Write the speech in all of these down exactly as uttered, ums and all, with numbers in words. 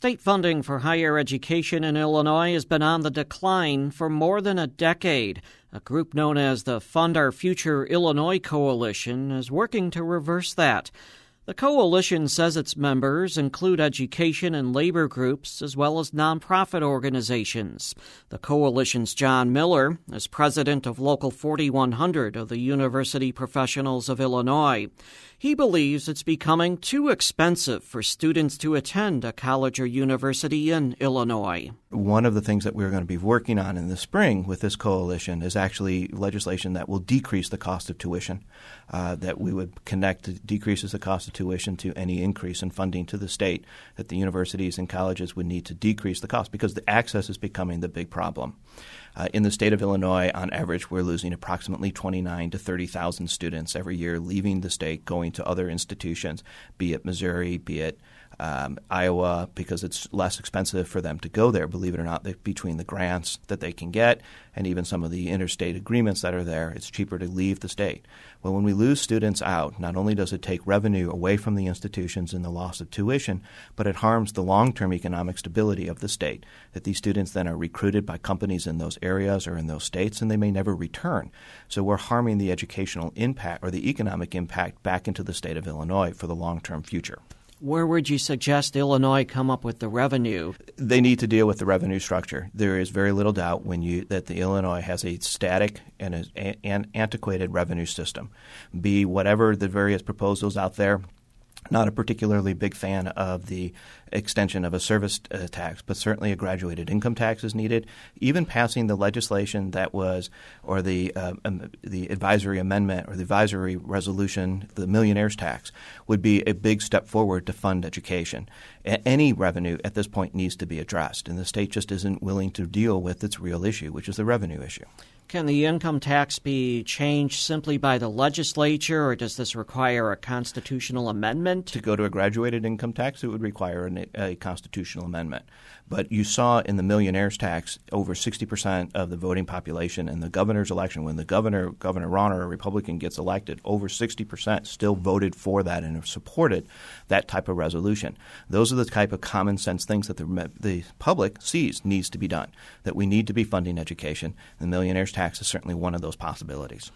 State funding for higher education in Illinois has been on the decline for more than a decade. A group known as the Fund Our Future Illinois Coalition is working to reverse that. The coalition says its members include education and labor groups as well as nonprofit organizations. The coalition's John Miller is president of Local forty-one hundred of the University Professionals of Illinois. He believes it's becoming too expensive for students to attend a college or university in Illinois. One of the things that we're going to be working on in the spring with this coalition is actually legislation that will decrease the cost of tuition, uh, that we would connect decreases the cost of tuition to any increase in funding to the state, that the universities and colleges would need to decrease the cost because the access is becoming the big problem. Uh, in the state of Illinois, on average, we're losing approximately twenty-nine to thirty thousand students every year leaving the state, going to other institutions, be it Missouri, be it um, Iowa, because it's less expensive for them to go there, believe it or not, between the grants that they can get and even some of the interstate agreements that are there, it's cheaper to leave the state. Well, when we lose students out, not only does it take revenue away from the institutions in the loss of tuition, but it harms the long-term economic stability of the state, that these students then are recruited by companies in those areas or in those states, and they may never return. So we're harming the educational impact or the economic impact back into the state of Illinois for the long-term future. Where would you suggest Illinois come up with the revenue? They need to deal with the revenue structure. There is very little doubt when you that the Illinois has a static and an antiquated revenue system. Be whatever the various proposals out there. Not a particularly big fan of the extension of a service uh, tax, but certainly a graduated income tax is needed. Even passing the legislation that was, or the uh, um, the advisory amendment or the advisory resolution, the millionaire's tax, would be a big step forward to fund education. A- any revenue at this point needs to be addressed, and the state just isn't willing to deal with its real issue, which is the revenue issue. Can the income tax be changed simply by the legislature, or does this require a constitutional amendment? To go to a graduated income tax, it would require an, a constitutional amendment. But you saw in the millionaire's tax over sixty percent of the voting population in the governor's election. When the governor, Governor Rauner, a Republican, gets elected, over sixty percent still voted for that and have supported that type of resolution. Those are the type of common sense things that the, the public sees needs to be done, that we need to be funding education. The millionaire's tax is certainly one of those possibilities.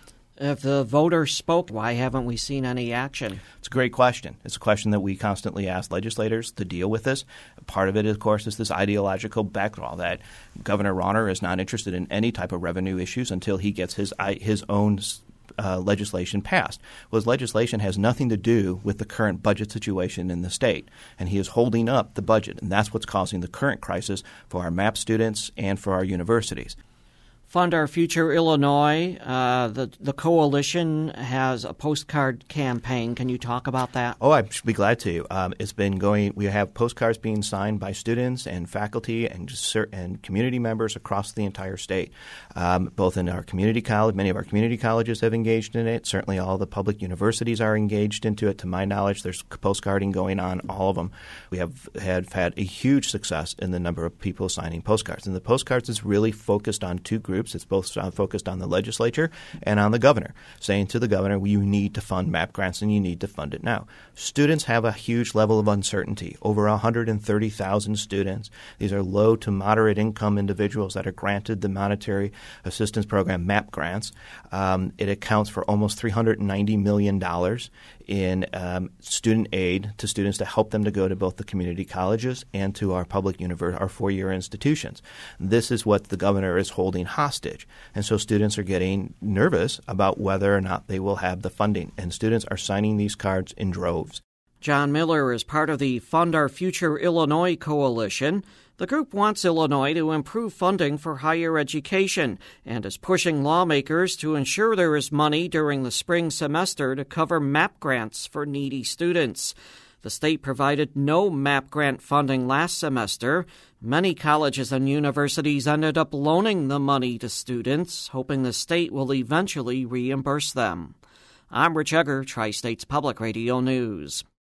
If the voters spoke, why haven't we seen any action? It's a great question. It's a question that we constantly ask legislators to deal with this. Part of it, of course, is this ideological backdraw that Governor Rauner is not interested in any type of revenue issues until he gets his his own uh, legislation passed. Well, his legislation has nothing to do with the current budget situation in the state, and he is holding up the budget, and that's what's causing the current crisis for our M A P students and for our universities. Fund Our Future Illinois, uh, the, the coalition has a postcard campaign. Can you talk about that? Oh, I'd be glad to. Um, it's been going – we have postcards being signed by students and faculty and and community members across the entire state, um, both in our community college. Many of our community colleges have engaged in it. Certainly all the public universities are engaged into it. To my knowledge, there's postcarding going on, all of them. We have had, had a huge success in the number of people signing postcards. And the postcards is really focused on two groups. It's both focused on the legislature and on the governor, saying to the governor, well, you need to fund M A P grants and you need to fund it now. Students have a huge level of uncertainty. Over one hundred thirty thousand students. These are low to moderate income individuals that are granted the monetary assistance program M A P grants. Um, it accounts for almost three hundred ninety million dollars in um, student aid to students to help them to go to both the community colleges and to our public university, our four-year institutions. This is what the governor is holding hostage. And so students are getting nervous about whether or not they will have the funding. And students are signing these cards in droves. John Miller is part of the Fund Our Future Illinois Coalition. The group wants Illinois to improve funding for higher education and is pushing lawmakers to ensure there is money during the spring semester to cover M A P grants for needy students. The state provided no M A P grant funding last semester. Many colleges and universities ended up loaning the money to students, hoping the state will eventually reimburse them. I'm Rich Egger, Tri-States Public Radio News.